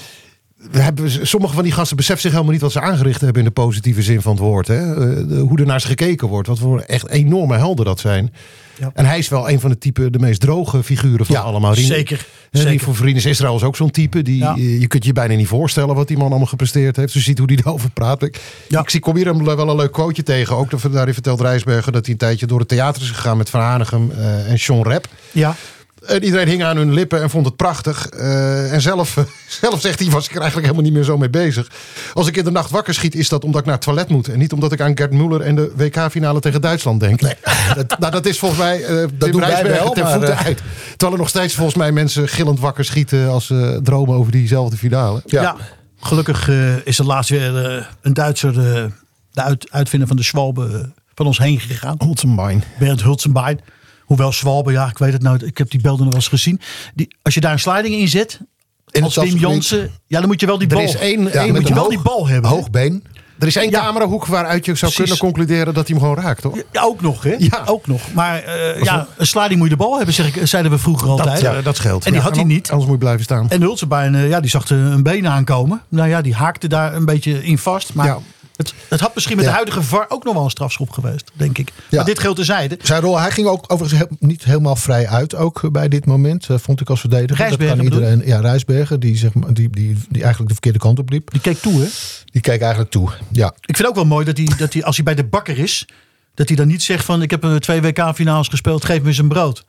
sommige van die gasten beseffen zich helemaal niet wat ze aangericht hebben in de positieve zin van het woord. Hè? Hoe er naar ze gekeken wordt. Wat voor echt enorme helden dat zijn. Ja. En hij is wel een van de meest droge figuren van allemaal. Zeker. Die voor Vrienden is Israël is ook zo'n type. Je kunt je bijna niet voorstellen wat die man allemaal gepresteerd heeft. Dus je ziet hoe hij erover praat. Ik kom hier wel een leuk quoteje tegen. Ook daarin vertelt Rijsberger dat hij een tijdje door het theater is gegaan met Van Hanegem en John Rep. Ja. En iedereen hing aan hun lippen en vond het prachtig. En zelf zegt hij, was ik er eigenlijk helemaal niet meer zo mee bezig. Als ik in de nacht wakker schiet, is dat omdat ik naar het toilet moet. En niet omdat ik aan Gerd Müller en de WK-finale tegen Duitsland denk. Nee. Dat is volgens mij Wim Rijsberger ten voeten uit. Terwijl er nog steeds volgens mij mensen gillend wakker schieten als ze dromen over diezelfde finale. Ja. Gelukkig is er laatst weer een Duitser, de uitvinder van de Schwalbe, van ons heen gegaan. Hulzenbein. Bernd Hulzenbein. Hoewel Schwalbe, ik weet het nou, ik heb die beelden nog eens gezien. Als je daar een sliding in zet, als Wim Jansen, dan moet je wel die bal. moet je wel die bal hebben. Hoog been. Er is één camerahoek waaruit je zou kunnen concluderen dat hij hem gewoon raakt, hoor. Ja, ook nog, hè? Ja. Ook nog. Maar een sliding moet je de bal hebben, zeiden we vroeger altijd. Dat scheelt. En die had hij niet. Anders moet je blijven staan. En Hulzenbein, die zag een been aankomen. Nou ja, die haakte daar een beetje in vast. Maar het had misschien met de huidige VAR ook nog wel een strafschop geweest, denk ik. Maar dit geldt terzijde. Zijn rol, hij ging ook overigens niet helemaal vrij uit, ook bij dit moment, vond ik als verdediger. Rijsberger, dat kan iedereen. Ja, Rijsberger, die eigenlijk de verkeerde kant op liep. Die keek toe, hè? Die keek eigenlijk toe, ja. Ik vind ook wel mooi dat hij als hij bij de bakker is, dat hij dan niet zegt van, ik heb 2 WK-finales gespeeld, geef me eens een brood.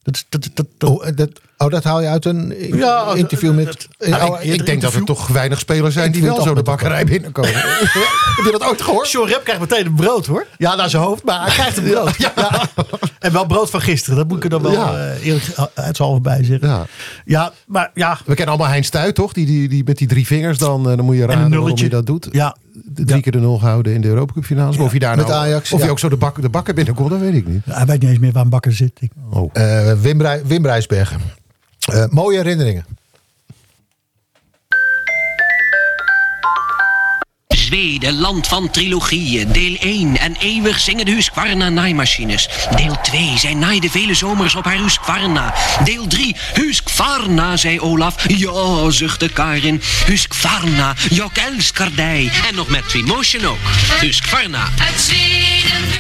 Dat haal je uit een interview met... Ik denk dat er toch weinig spelers zijn die wel zo de bakkerij binnenkomen. Heb je dat ooit gehoord? Sean Rep krijgt meteen een brood, hoor. Ja, naar zijn hoofd, maar hij krijgt een brood. Ja. En wel brood van gisteren. Dat moet ik er dan wel eerlijk uitzalve bij zeggen. Ja, maar ja. We kennen allemaal Hein Stuy, toch? Die met die 3 vingers, dan moet je raden waarom je dat doet. Ja. 3 keer de 0 gehouden in de Europa Cup finales. Ja. Of je daar met Ajax, of je ook zo de bakker binnenkomt, dat weet ik niet. Hij weet niet eens meer waar een bakker zit. Wim Rijsbergen. Mooie herinneringen. Zweden, land van trilogieën. Deel 1 en eeuwig zingen de Husqvarna naaimachines. Deel 2, zij naaide vele zomers op haar Husqvarna. Deel 3, Husqvarna, zei Olaf. Ja, zuchtte Karin. Husqvarna, jag älskar dig. En nog met Twimotion ook. Husqvarna. Uit Zweden.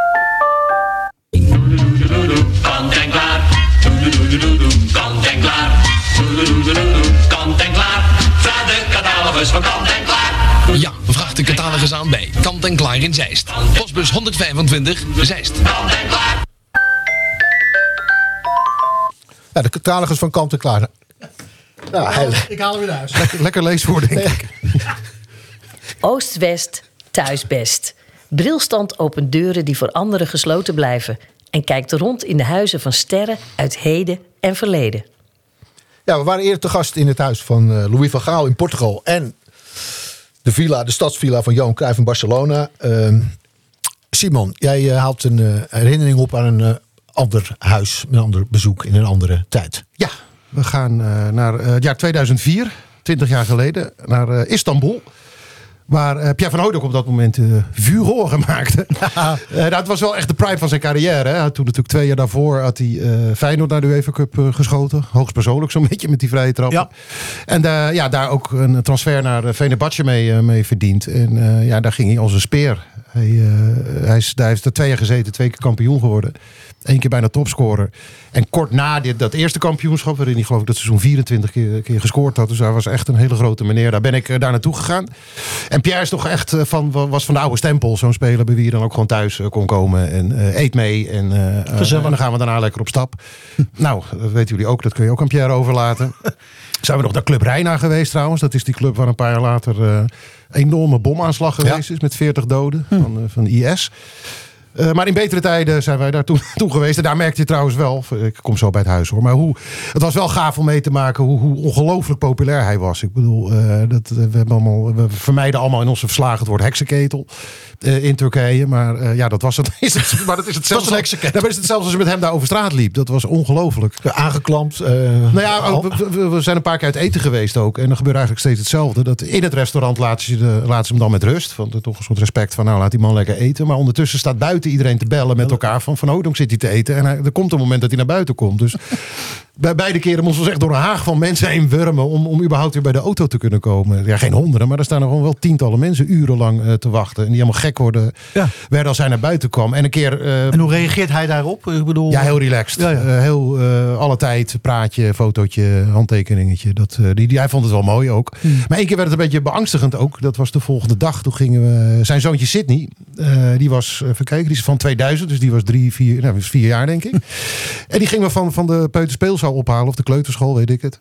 Kant en klaar. Kant en klaar. Kant en klaar. Vraag de catalogus van Kant en klaar. Ja, vraag de catalogus aan bij Kant en Klaar in Zeist. Postbus 125, Zeist. Kant en klaar. Ja, de catalogus van Kant en Klaar. Ik haal hem weer naar huis. Lekker leeswoord, denk ik. Oost-West, thuis best. Brilstand opent deuren die voor anderen gesloten blijven. En kijkt rond in de huizen van sterren uit heden en verleden. Ja, we waren eerder te gast in het huis van Louis van Gaal in Portugal. En de stadsvilla van Johan Cruijff in Barcelona. Simon, jij haalt een herinnering op aan een ander huis. Een ander bezoek in een andere tijd. Ja, we gaan naar het jaar 2004, 20 jaar geleden, naar Istanbul. Waar Pierre van Hooijdonk op dat moment vuurroren maakte. Dat was wel echt de prime van zijn carrière. Hè. Toen natuurlijk 2 jaar daarvoor had hij Feyenoord naar de UEFA Cup geschoten. Hoogstpersoonlijk zo'n beetje met die vrije trappen. Ja. En daar ook een transfer naar Fenerbahce mee verdiend. En daar ging hij als een speer. Hij heeft er 2 jaar gezeten, 2 keer kampioen geworden. 1 keer bijna topscorer. En kort na dat eerste kampioenschap, waarin hij geloof ik dat seizoen 24 keer gescoord had. Dus hij was echt een hele grote meneer. Daar ben ik daar naartoe gegaan. En Pierre is toch echt was van de oude stempel. Zo'n speler bij wie je dan ook gewoon thuis kon komen. En eet mee. En dan gaan we daarna lekker op stap. Nou, dat weten jullie ook. Dat kun je ook aan Pierre overlaten. Zijn we nog naar Club Reina geweest trouwens. Dat is die club waar een paar jaar later een enorme bomaanslag geweest is. Met 40 doden van IS. Maar in betere tijden zijn wij daar toen geweest. En daar merkte je trouwens wel, ik kom zo bij het huis hoor, maar het was wel gaaf om mee te maken hoe ongelooflijk populair hij was. Ik bedoel, we vermijden allemaal in onze verslagen het woord heksenketel in Turkije. Maar dat was het. Maar dat is het zelfs. Dat is het zelfs als je met hem daar over straat liep. Dat was ongelooflijk. Aangeklampt. We zijn een paar keer uit eten geweest ook. En dan gebeurt eigenlijk steeds hetzelfde. Dat in het restaurant laten ze hem dan met rust. Want toch een soort respect van laat die man lekker eten. Maar ondertussen staat buiten iedereen te bellen met elkaar van Hooijdonk zit hij te eten. En er komt een moment dat hij naar buiten komt. Dus bij beide keren moesten we echt door een haag van mensen heen wurmen om überhaupt weer bij de auto te kunnen komen. Ja, geen honderden, maar er staan er gewoon wel tientallen mensen urenlang te wachten. En die helemaal gek werden als hij naar buiten kwam. En een keer... en hoe reageert hij daarop? Ik bedoel... Ja, heel relaxed. Heel alle tijd, praatje, fotootje, handtekeningetje. Hij vond het wel mooi ook. Maar één keer werd het een beetje beangstigend ook. Dat was de volgende dag. Toen gingen we... Zijn zoontje Sydney, die was, even kijken, die is van 2000. Dus die was 4 jaar denk ik. En die gingen we van de peuterspeelzaal ophalen. Of de kleuterschool, weet ik het.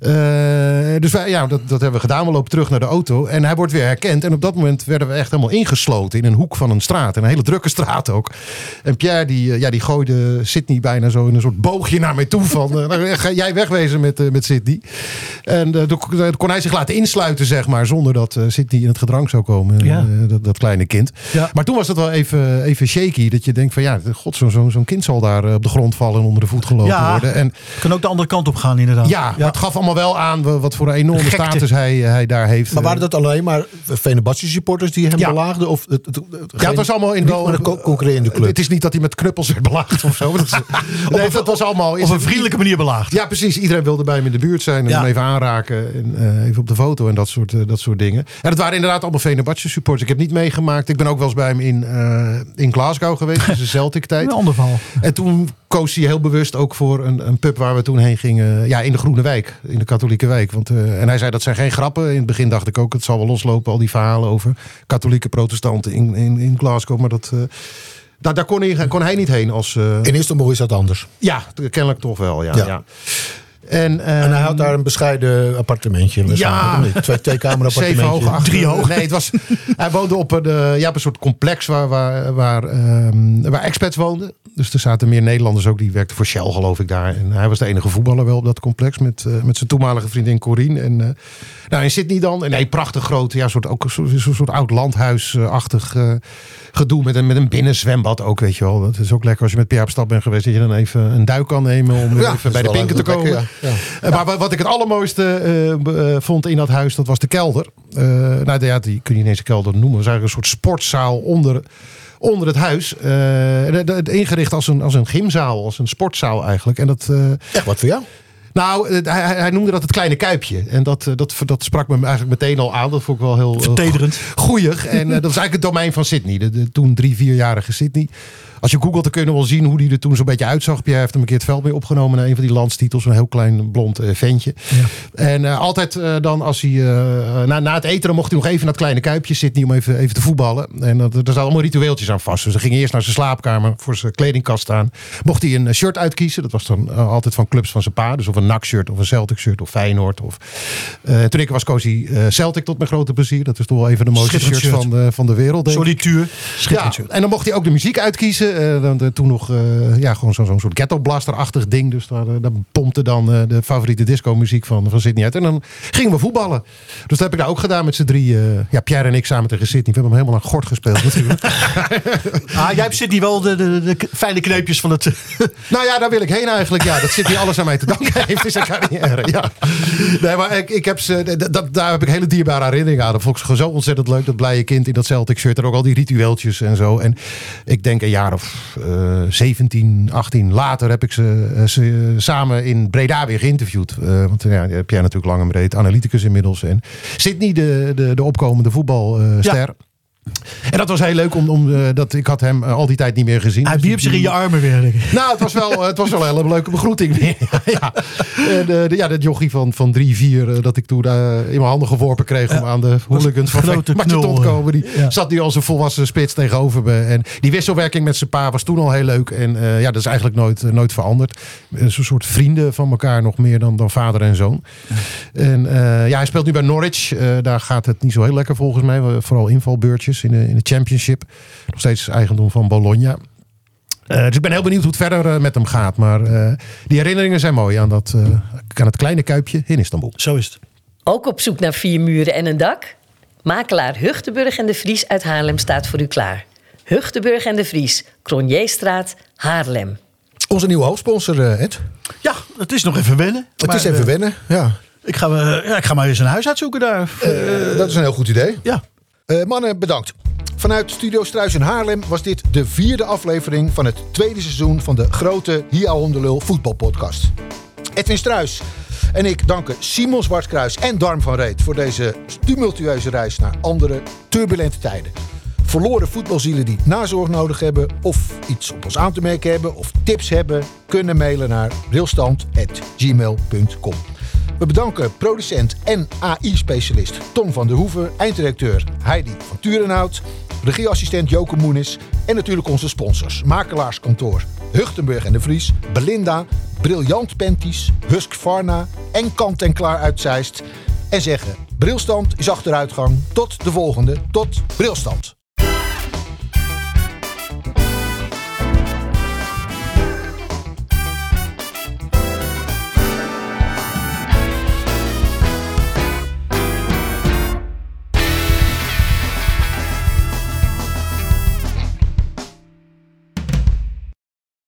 Dus dat hebben we gedaan. We lopen terug naar de auto. En hij wordt weer herkend. En op dat moment werden we echt helemaal ingesloten in een hoek van een straat. En een hele drukke straat ook. En Pierre die gooide Sydney bijna zo in een soort boogje naar mij toe. Van ga jij wegwezen met Sydney. En toen kon hij zich laten insluiten, zeg maar. Zonder dat Sydney in het gedrang zou komen. Ja. Dat kleine kind. Ja. Maar toen was het wel even shaky. Dat je denkt van god, zo'n kind zal daar op de grond vallen en onder de voet gelopen worden. En kan ook de andere kant op gaan inderdaad. Ja, maar het gaf allemaal wel aan wat voor een enorme status hij daar heeft. Maar waren dat alleen maar Fenerbahce supporters die hem belaagden? Of het was allemaal in een concurrerende club. Het is niet dat hij met knuppels werd belaagd of zo. Het was allemaal op een vriendelijke manier belaagd. Ja, precies. Iedereen wilde bij hem in de buurt zijn en hem even aanraken en even op de foto en dat soort dingen. En het waren inderdaad allemaal Fenerbahce supporters. Ik heb niet meegemaakt. Ik ben ook wel eens bij hem in Glasgow geweest. Dat is de Celtic-tijd. Een ander verhaal. En toen koos hij heel bewust ook voor een pub waar we toen heen gingen. Ja, in de Groene Wijk. In de katholieke wijk. En hij zei dat zijn geen grappen. In het begin dacht ik ook, het zal wel loslopen. Al die verhalen over katholieke protestanten in Glasgow. Maar Daar kon hij niet heen. In Istanbul is dat anders. Ja, kennelijk toch wel. Ja. En hij had daar een bescheiden appartementje. Ja. Twee kamer appartementje. 7 hoog, 8 3 hoog. Nee, hij woonde op een soort complex waar expats woonden. Dus er zaten meer Nederlanders ook. Die werkten voor Shell, geloof ik, daar. En hij was de enige voetballer wel op dat complex. Met zijn toenmalige vriendin Corine. En in Sydney dan. En een prachtig groot, ook een soort oud landhuisachtig gedoe. Met een binnenzwembad ook, weet je wel. Dat is ook lekker als je met Pierre op stad bent geweest. Dat je dan even een duik kan nemen om even bij de pinken te komen. Lekker, ja. Maar wat ik het allermooiste vond in dat huis, dat was de kelder. Die kun je niet eens een kelder noemen. Het was eigenlijk een soort sportzaal onder het huis. Ingericht als een gymzaal, als een sportzaal eigenlijk. En dat, echt wat voor jou? Nou, hij noemde dat het kleine kuipje. En dat sprak me eigenlijk meteen al aan. Dat vond ik wel heel vertederend. Goeig. En dat was eigenlijk het domein van Sydney. De toen 3-4-jarige Sydney. Als je googelt, dan kun je wel zien hoe die er toen zo'n beetje uitzag. Pierre heeft hem een keer het veld mee opgenomen naar een van die landstitels. Een heel klein blond ventje. Ja. En altijd dan als hij na het eten, dan mocht hij nog even naar het kleine kuipje zitten om even te voetballen. En daar zaten allemaal ritueeltjes aan vast. Dus hij ging eerst naar zijn slaapkamer voor zijn kledingkast staan. Mocht hij een shirt uitkiezen. Dat was dan altijd van clubs van zijn pa. Dus of een NAC-shirt of een Celtic-shirt of Feyenoord. Toen ik was, koos hij Celtic tot mijn grote plezier. Dat is toch wel een van de mooiste shirts van de wereld. Solituur. Ja, en dan mocht hij ook de muziek uitkiezen. Toen nog gewoon zo'n soort ghetto blaster-achtig ding. Dus daar pompte dan de favoriete disco-muziek van Sydney uit. En dan gingen we voetballen. Dus dat heb ik daar ook gedaan met z'n 3. Pierre en ik samen tegen Sydney. We hebben hem helemaal aan gort gespeeld natuurlijk. Jij hebt Sydney wel de fijne kneepjes van het... Nou ja, daar wil ik heen eigenlijk. Ja, dat Sydney alles aan mij te danken heeft in zijn carrière. Ja. Nee, maar ik heb daar heb ik hele dierbare herinneringen aan. Dat vond ik gewoon zo ontzettend leuk. Dat blije kind in dat Celtic shirt. En ook al die ritueeltjes en zo. En ik denk een jaar of 17, 18 later heb ik ze samen in Breda weer geïnterviewd. Want heb jij natuurlijk lang en breed analyticus inmiddels. En Sydney, de opkomende voetbalster. Ja. En dat was heel leuk, omdat ik had hem al die tijd niet meer gezien. Hij wierp zich in je armen weer. Denk ik. Nou, het was wel een hele leuke begroeting. Ja. En dat jochie van 3-4 dat ik toen in mijn handen geworpen kreeg om aan de hooligans van Matje te ontkomen. Die zat nu als een volwassen spits tegenover me. En die wisselwerking met zijn pa was toen al heel leuk. En dat is eigenlijk nooit veranderd. Een soort vrienden van elkaar, nog meer dan vader en zoon. Ja. En hij speelt nu bij Norwich. Daar gaat het niet zo heel lekker volgens mij. Vooral invalbeurtjes in de Championship. Nog steeds eigendom van Bologna. Dus ik ben heel benieuwd hoe het verder met hem gaat. Maar die herinneringen zijn mooi aan het kleine kuipje in Istanbul. Zo is het. Ook op zoek naar 4 muren en een dak? Makelaar Hugtenburg en de Vries uit Haarlem staat voor u klaar. Hugtenburg en de Vries, Cronjestraat, Haarlem. Onze nieuwe hoofdsponsor, Ed. Ja, het is nog even wennen. Het is even wennen, ja. Ik ga maar eens een huis uitzoeken daar. Dat is een heel goed idee. Ja. Mannen, bedankt. Vanuit Studio Struis in Haarlem was dit de 4e aflevering van het 2e seizoen van de grote Hia Hondelul voetbalpodcast. Edwin Struis en ik danken Simon Zwartkruis en Darm van Reet voor deze tumultueuze reis naar andere turbulente tijden. Verloren voetbalzielen die nazorg nodig hebben of iets op ons aan te merken hebben of tips hebben, kunnen mailen naar brilstand@gmail.com. We bedanken producent en AI-specialist Tom van der Hoeven, eindredacteur Heidi van Turenhout, regieassistent Joke Moenis en natuurlijk onze sponsors, makelaarskantoor Hugtenburg en de Vries, Belinda, Briljant Panties, Husqvarna en Kant en Klaar uit Zeist. En zeggen, Brilstand is achteruitgang. Tot de volgende, tot Brilstand.